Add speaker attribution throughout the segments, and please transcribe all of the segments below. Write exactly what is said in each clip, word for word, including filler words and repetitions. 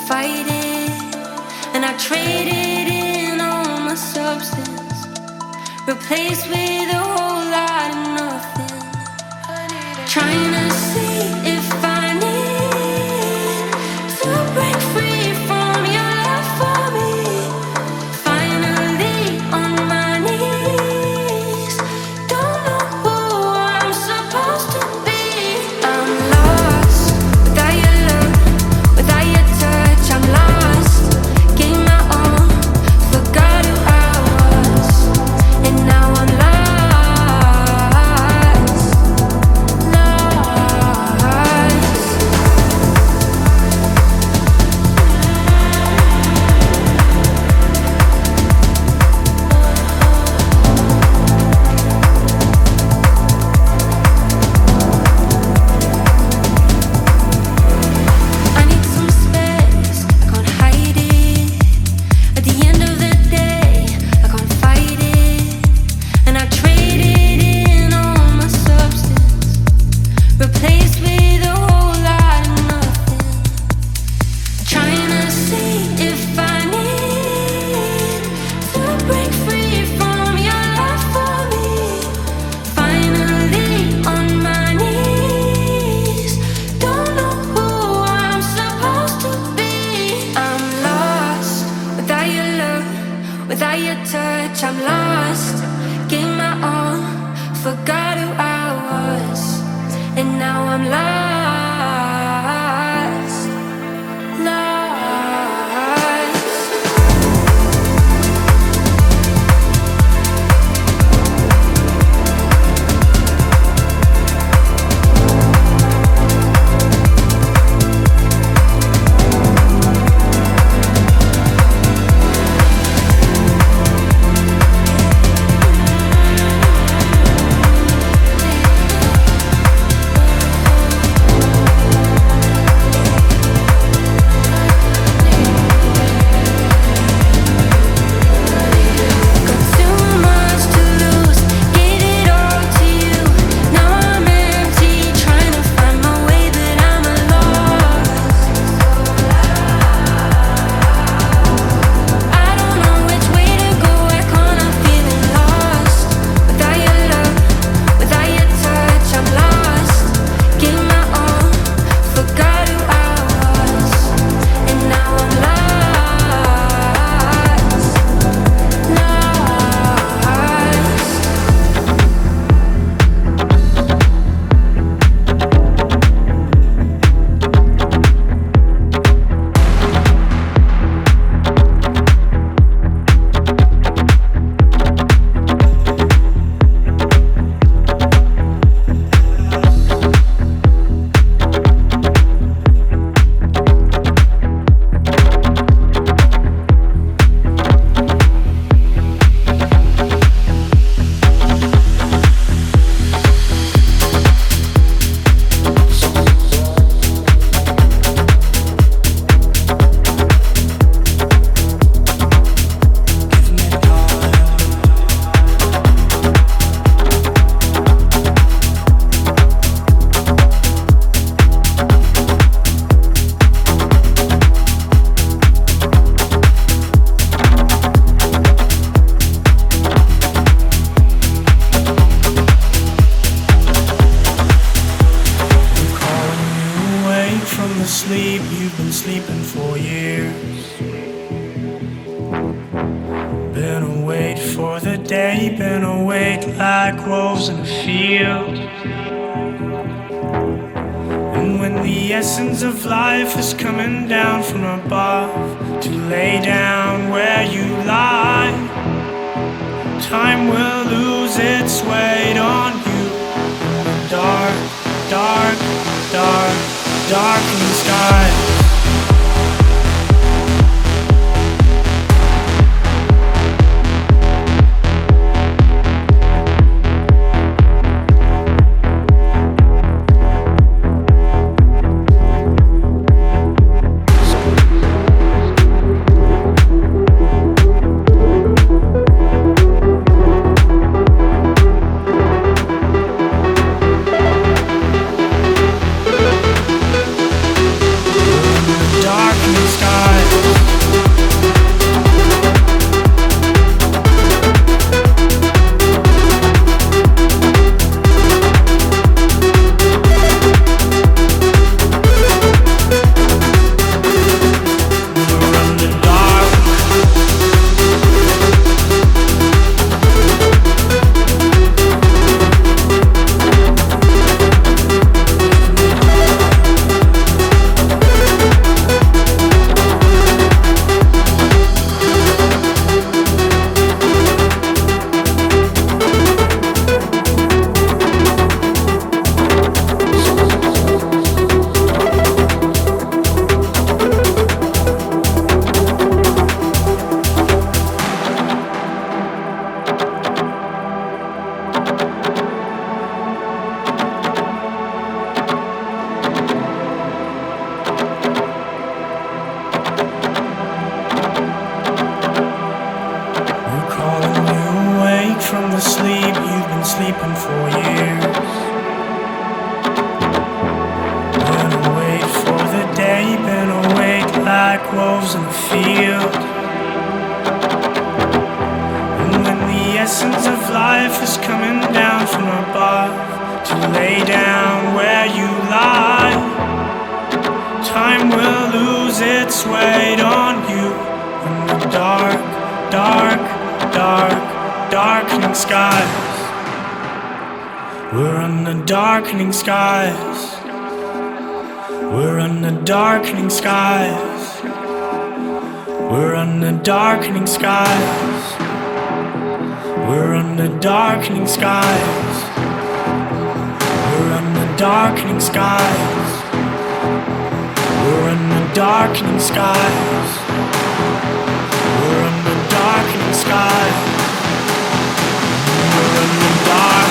Speaker 1: fight it, and I traded in all my substance, replaced with a whole lot of nothing. Trying to see if I need to break free from your love for me. Finally on my knees, don't know who I'm supposed to be. I'm lost without your love, without your touch. I'm lost, gave my all, forgot who I was, and now I'm lost. Without your touch, I'm lost. Gave my all, forgot who I was, and now I'm lost.
Speaker 2: Sleep, you've been sleeping for years. Been awake for the day, been awake like wolves in a field. And when the essence of life is coming down from above to lay down where you lie, time will lose its weight on you. In the dark, dark, dark, darkened sky. sleeping for years. Been awake for the day, been awake like wolves in the field. And when the essence of life is coming down from above to lay down where you lie, time will lose its weight on you in the dark, dark, dark, darkening skies. We're in the darkening skies. We're in the darkening skies. We're in the darkening skies. We're in the darkening skies. We're in the darkening skies. We're in the darkening skies. We're in the darkening skies. We're in the dark.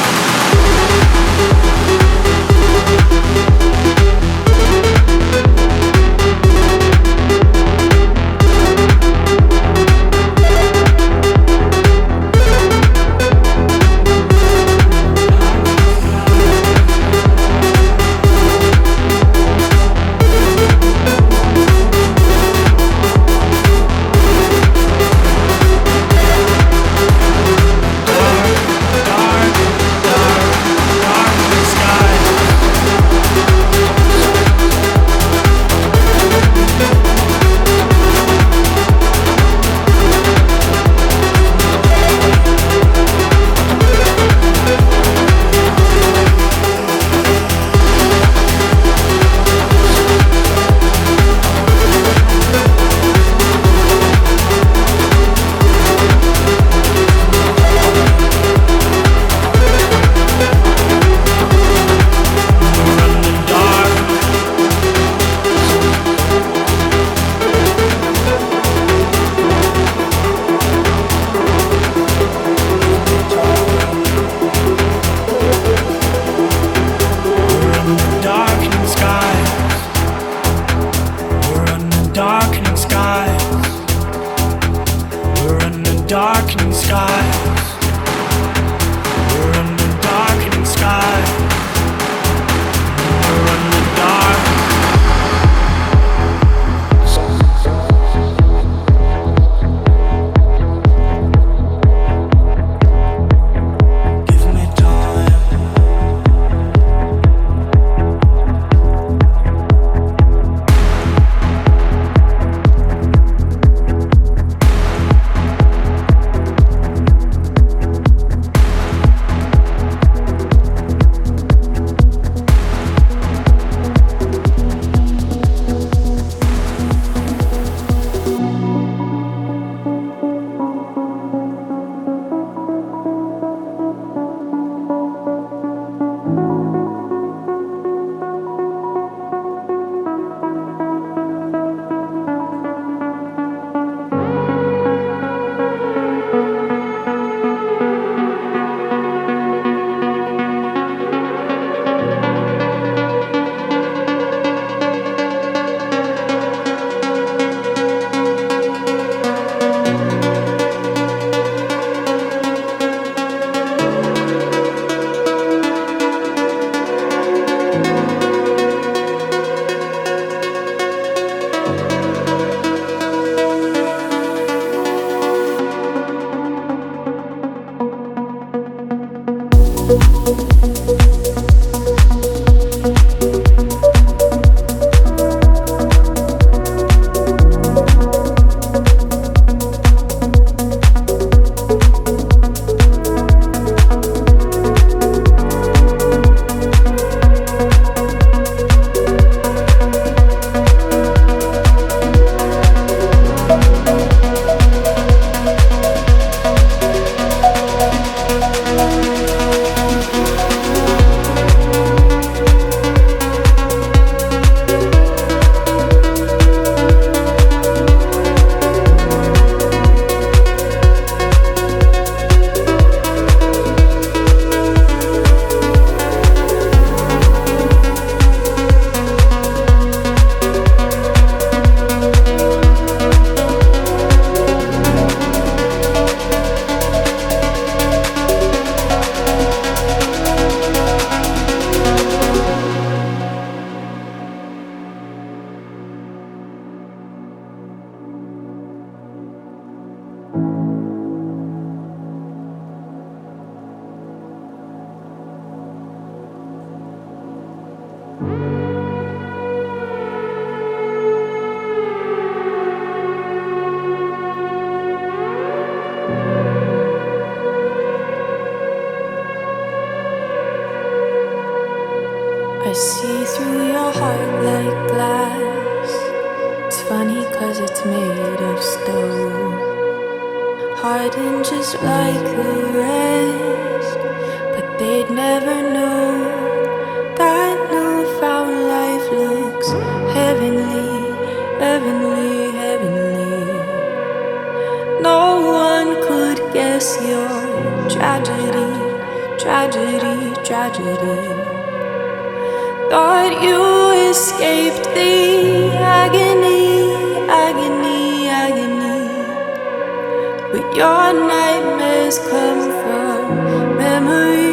Speaker 1: made of stone, hardened just like the rest. But they'd never know that newfound life looks heavenly, heavenly, heavenly. No one could guess your tragedy, tragedy, tragedy. Thought you escaped the agony, agony, agony. But your nightmares come from memory.